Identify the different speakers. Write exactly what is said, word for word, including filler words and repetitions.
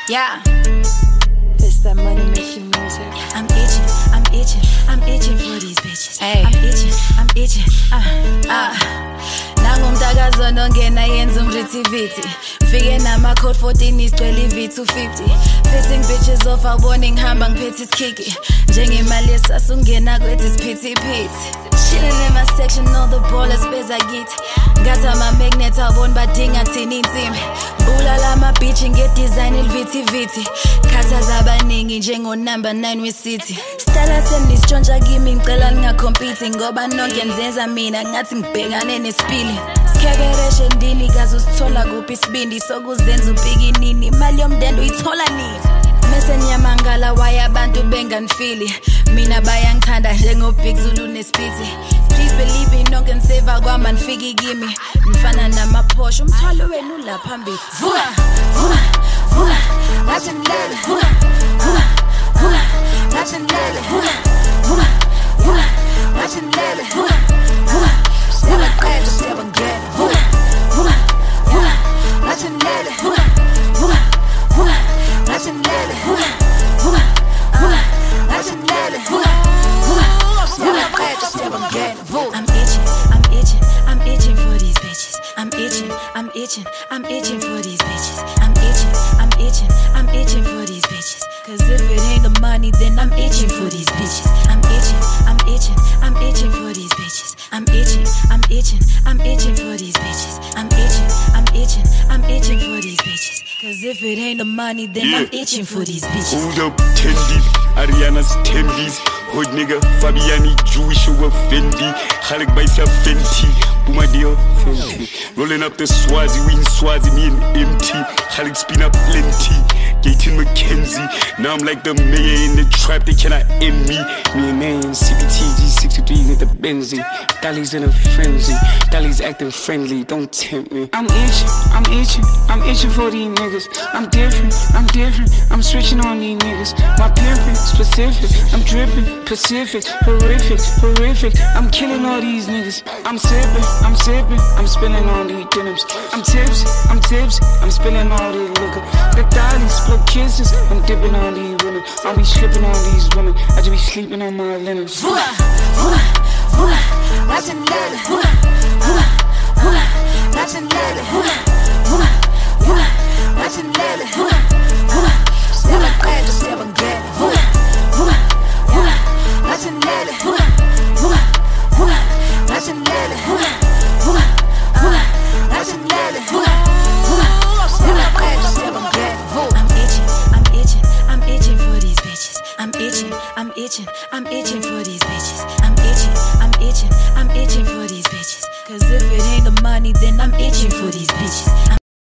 Speaker 1: Yeah.
Speaker 2: It's that money making music.
Speaker 1: I'm itching, I'm itching, I'm itching for these bitches. Hey. I'm itching, I'm itching, uh, uh. Nangumdakazo nongena yenza umritivity. Mfike nama code fourteen isicwela i-V two fifty. Pissing bitches off awona ngihamba ngiphethe isikiki. Njengemali yesasa ungena kwethi isiphithiphithi. Chilling in my section, all the ballers beza kithi. Ngathi ama-magnet abona badinga thina insimbi. Bulala ama-bitch nge-design il-vithi-vithi. Khathaza abaningi njengo number nine we-city. Stala senistshontsha kimi ngicela ningacompete. Ngoba nonke nzenza mina ngathi ngibhekane nesipili. Sikebereshe ndini kazi usithola kuphi isibindi. Sokuzenza ubhikinini imali yomndende uyithola nini. Mese nyamangala waye abantu benganifili. Mina bayangithanda njengobig Zulu nesipithi. Please believe me nonke niseva kwama nifiki kimi. Nifana nama-Porsche umthwalo wenu ula phambili. Vuka, vuka, vuka, ngathi ngilele. Vuka, vuka, vuka, ngathi ngilele. Vuka, vuka, vuka, ngathi ngilele. Vuka, vuka, siyabaqeda siyabangena. Vuka, vuka, vuka, ngathi ngilele. Vuka, vuka, vuka, ngathi ngilele. Vuka, vuka, vuka, ngathi ngilele. Vuka, vuka, siyabaqeda siyabangena. I'm itching, I'm itching, I'm itching for these bitches. I'm itching, I'm itching, I'm itching for these bitches. I'm itching, I'm itching, I'm itching for these bitches. Cause if it ain't the money, then I'm itching for these bitches. I'm itching, I'm itching, I'm itching for these bitches. I'm itching, I'm itching, I'm itching for these bitches. I'm itching, I'm itching, I'm itching for these bitches. Cause if it ain't the money, then yeah. I'm itching for these bitches.
Speaker 3: Hold up, ten deep, Ariana's ten D's. Hood nigga, Fabiani, Jewish over Fendi. Khalek by Fenty, Boomadio, Fenty. Rolling up the Swazi, we in Swazi, me and M T. Khalek spin up plenty, Gaten McKenzie. Now I'm like the mayor in the trap, they cannot end me. Me and man, C B T G sixty-three with the Benzie. Dolly's in a frenzy, Dolly's acting friendly, don't tempt me.
Speaker 4: I'm itching, I'm itching, I'm itching for these niggas. I'm different, I'm different, I'm switching on these niggas. My pimpin' specific, I'm dripping, Pacific, horrific, horrific. I'm killing all these niggas. I'm sipping, I'm sipping, I'm spilling on these denims. I'm tipsy, I'm tipsy, I'm spilling all these liquor. The dollies, blow kisses, I'm dipping on these women. I'll be slipping on these women, I just be sleeping on my linens.
Speaker 1: Vuka, vuka, vuka, ngathi ngilele. Vuka, vuka, vuka, ngathi ngilele. Vuka, vuka, vuka, ngathi ngilele. Vuka, vuka, siyabaqeda siyabangena. Vuka, vuka, vuka, ngathi ngilele. Vuka, vuka, vuka, ngathi ngilele. Vuka, vuka, vuka, ngathi ngilele. Vuka, vuka, siyabaqeda siyabangena. I'm itching, I'm itching, I'm itching for these bitches. I'm itching, I'm itching, I'm itching for these bitches. I'm itching, I'm itching, I'm itching for these bitches. Cause if it ain't the money, then I'm itching for these bitches.